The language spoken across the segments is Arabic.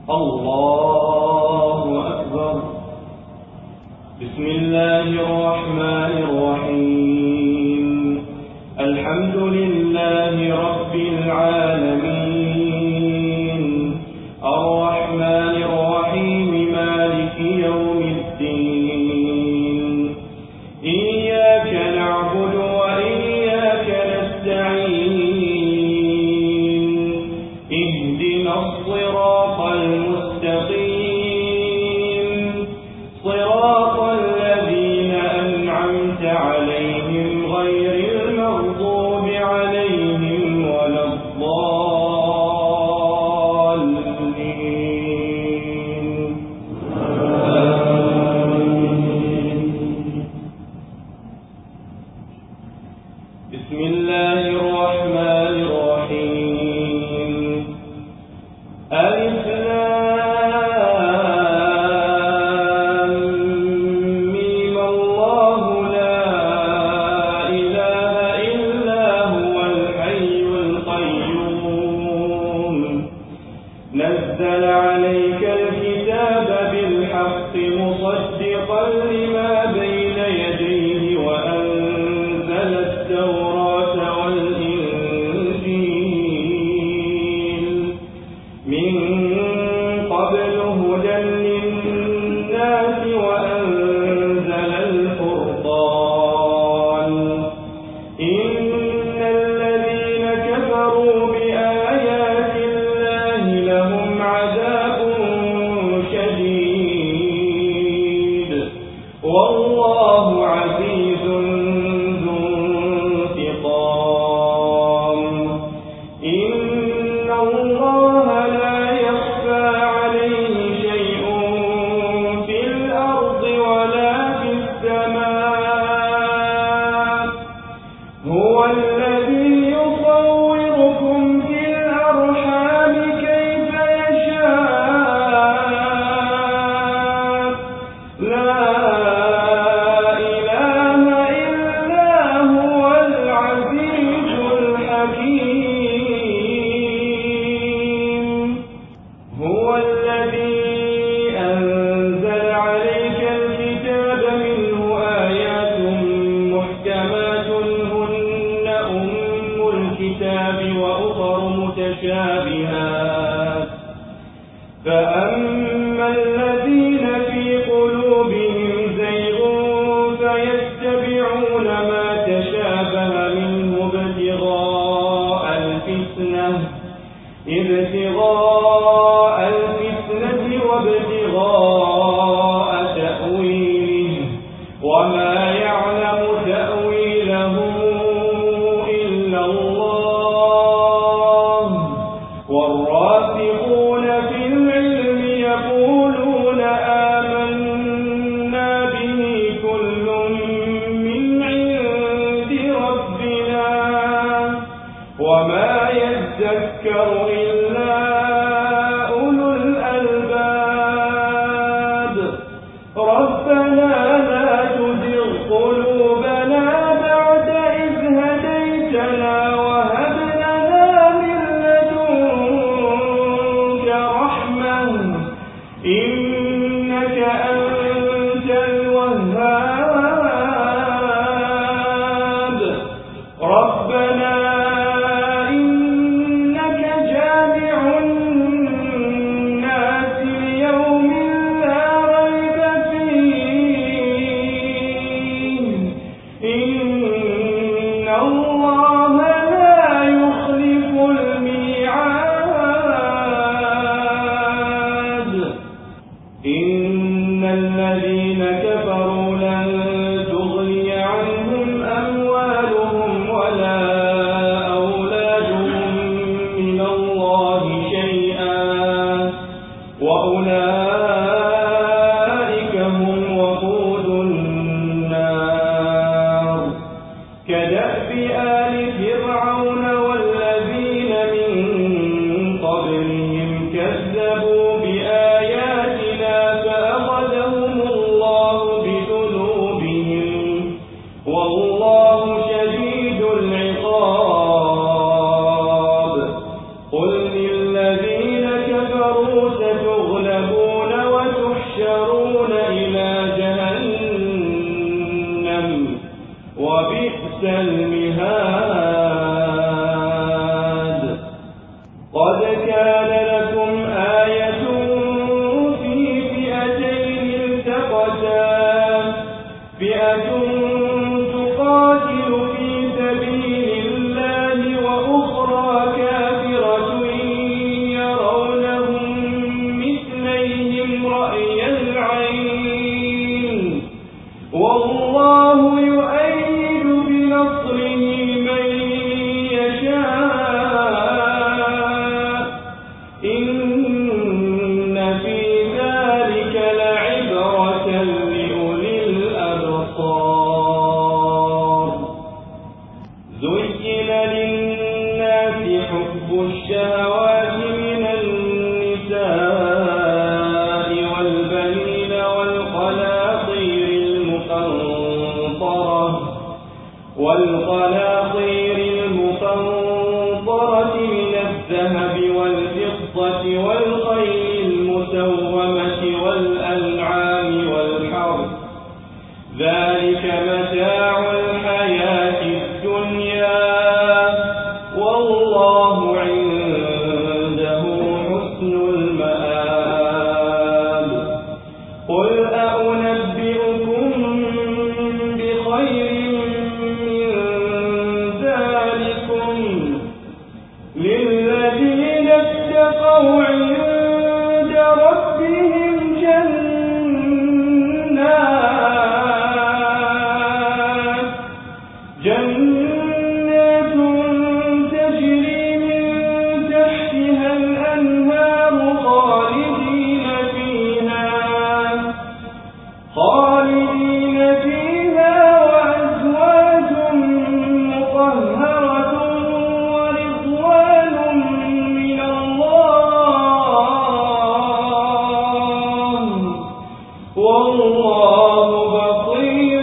الله أكبر. بسم الله الرحمن الرحيم. الحمد لله رب العالمين، الرحمن الرحيم، مالك يوم الدين. إياك نعبد وإياك نستعين. اهدنا الصراط المستقيم، صراط الذين أنعمت عليهم غير المغضوب عليهم ولا الضالين. بسم الله الرحمن الرحيم. ألف لام ميم. الله لا إله إلا هو الحي القيوم. نزل عليك الكتاب بالحق مصدقا لما بين يديه وأنزل التوراة والإنجيل من قبل هدى للناس وأنزل الفرقان. إن الذين كفروا بآيات الله لهم عذاب شديد، والله عزيز ذو انتقام. إن الله لا يخفى عليه شيء في الأرض ولا في السماء. هو الذي يصوركم في الأرحام كيف يشاء. لا إله إلا هو العزيز الحكيم. هو الذي أنزل عليك الكتاب منه آيات محكمات هن أم الكتاب وأخر متشابهات. فأما الذين في قلوبهم زيغ فيتبعون ما تشابه منه ابتغاء الفتنة وابتغاء تأويله، وما يعلم تأويله إلا الله. والراسخون في العلم يقولون آمنا به كل من عند ربنا وما يذكر إلا أولو الألباب. ربنا لا تزغ قلوبنا بعد إذ هديتنا وهب لنا من لدنك رحمة إنك أنت الوهاب. ربنا إنك جامع الناس ليوم لا ريب فيه. إن الله لا يخلف الميعاد. إن الذين كفروا لن تغني عنهم أموالهم ولا أولادهم من الله شيئا، وأولئك هم وقود النار. كدأب آل فرعون والذين من قبلهم كذبوا بآياتنا فأخذهم الله بذنوبهم، والله شديد العقاب. قل للذين كفروا ستغلبون والخيل المسومة والأنعام والحرث ذلك متاع الحياة الدنيا والله عنده حسن المآب قل أنبئكم بخير من ذلكم للذين اتقوا عند ربهم جنات تجري من تحتها الأنهار خالدين فيها وأزواج مطهرة ورضوان من الله والله بصير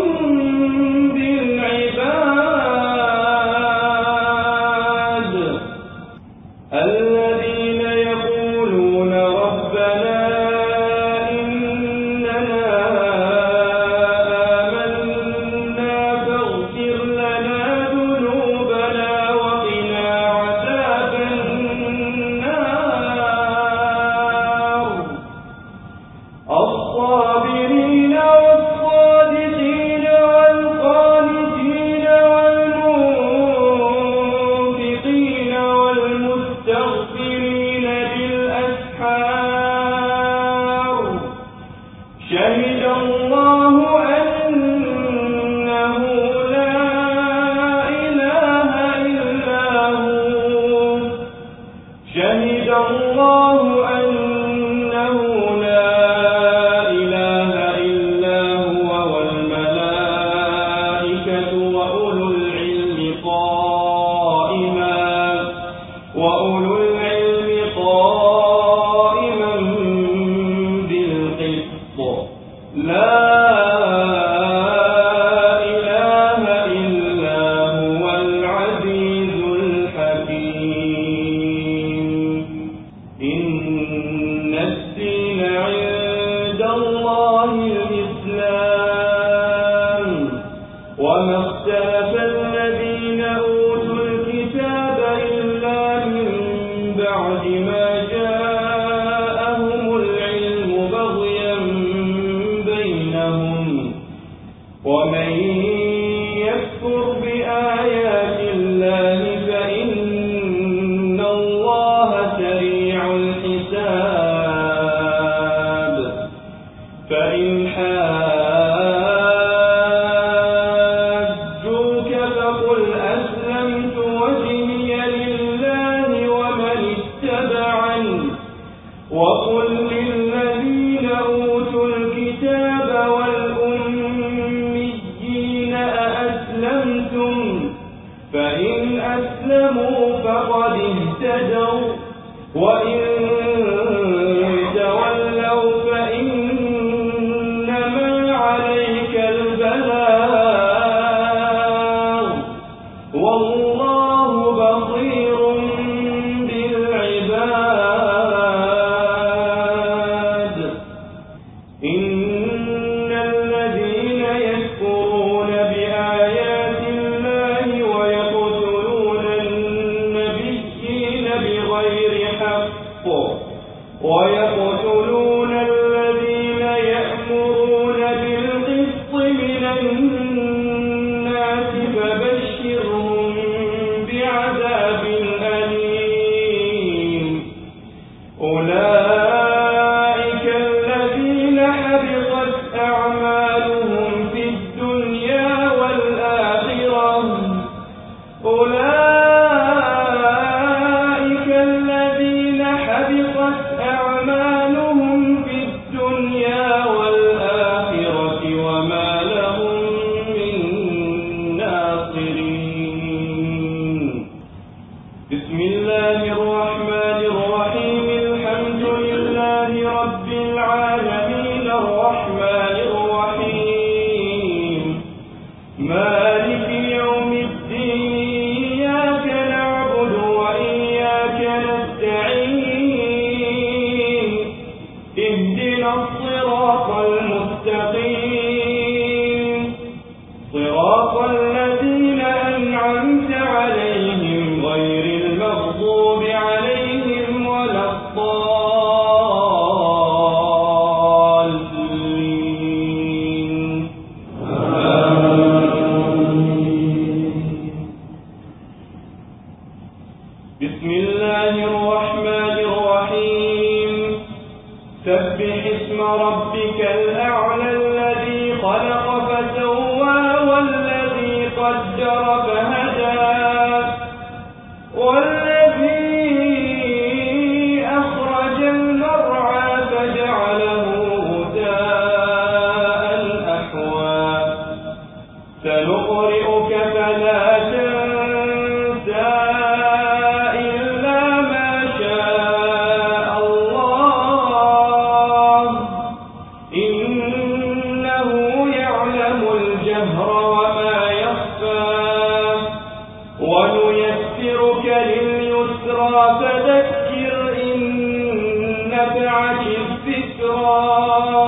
بالعباد الذين يقولون ربنا إننا آمنا فاغفر لنا ذنوبنا وقنا عذاب النار الصابرين والصادقين والقانتين والمنفقين والمستغفرين بالأسحار شهد الله أنه لا إله إلا هو شهد الله أنه لا إله إلا هو والملائكة وأولو العلم قائما بالقسط لا إله إلا هو العزيز الحكيم إن الدين عند الله الإسلام وما اختلف الذين أوتوا الكتاب إلا من بعد ما جاءهم العلم بغيا بينهم ومن يكفر بآيات الله فإن الله سريع الحساب فإن حاجوك فقل أسلمت وجهي لله ومن اتبعني وقل للذين أوتوا الكتاب والأميين أأسلمتم فإن أسلموا فقد اهتدوا وإن تولوا فإنما عليك البلاغ والله بصير بالعباد إن الذين يكفرون بآيات الله ويقتلون النبيين بغير حق ويقتلون الذين يأمرون بالقسط من الناس فبشرهم بعذاب أليم أولئك الذين حبطت أعمالهم في الدنيا والآخرة أولئك الذين حبطت أعمالهم في اهدنا الصراط المستقيم صراط الذين أنعمت عليهم غير المغضوب عليهم ولا الضالين. بسم الله الرحمن الرحيم. سبح اسم ربك الأعلى الذي خلق فسوى والذي قدر فهدى والذي أخرج المرعى فجعله غثاء أحوى سنقرئك فلا تنسى إلا ما شاء الله إنه يعلم الجهر وما يخفى ونيسرك لليسرى فذكر إن نفعت الذكرى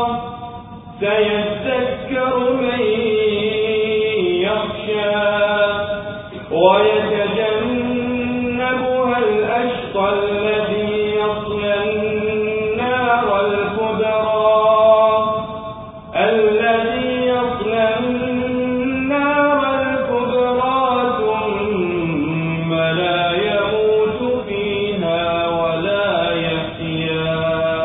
سيذكر من يخشى ويتجنبها الأشقى الذي يصلى النار الكبرى ثم لا يموت فيها ولا يحيا.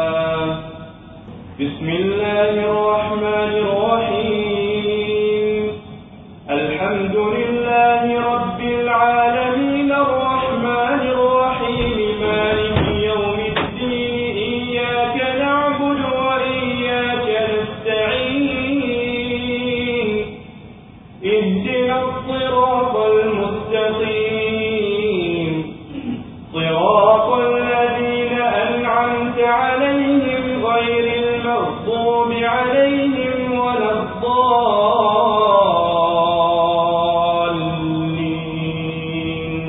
بسم الله الرحمن الرحيم. الحمد لله رب العالمين الرحمن الرحيم مالك يوم الدين إياك نعبد وإياك نستعين اهدنا الصراط المستقيم صراط الذين أنعمت عليهم غير المغضوب عليهم ولا الضالين.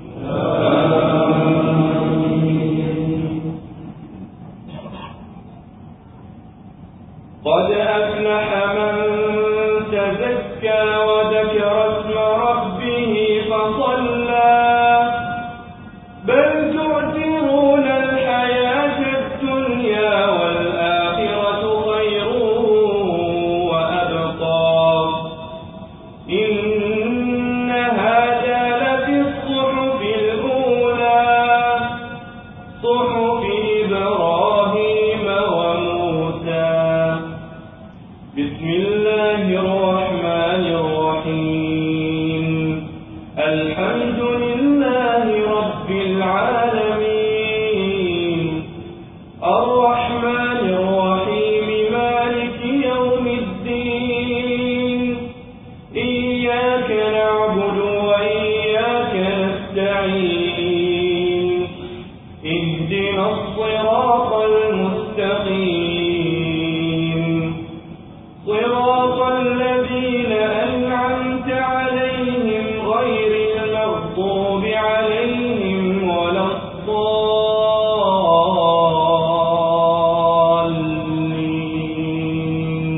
قد أفلح من تزكى وذكر اسم ربه فصلى بل تؤثرون الحياة الدنيا والآخرة خير وأبقى إن هذا لفي الصحف الأولى صحف إبراهيم وموسى. بسم الله الرحمن الرحيم. الحمد لله رب العالمين الرحمن الرحيم مالك يوم الدين إياك نعبد وإياك نستعين اهدنا الصراط المستقيم صراط الذين أنعمت عليهم غير المغضوب عليهم ولا الضالين.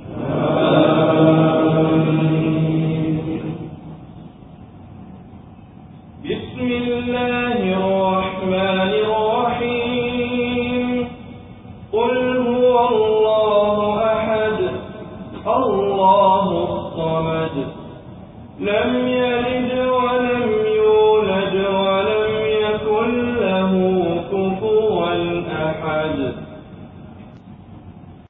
بسم الله الرحمن الرحيم. قل هو الله أحد الله الصمد لم يلد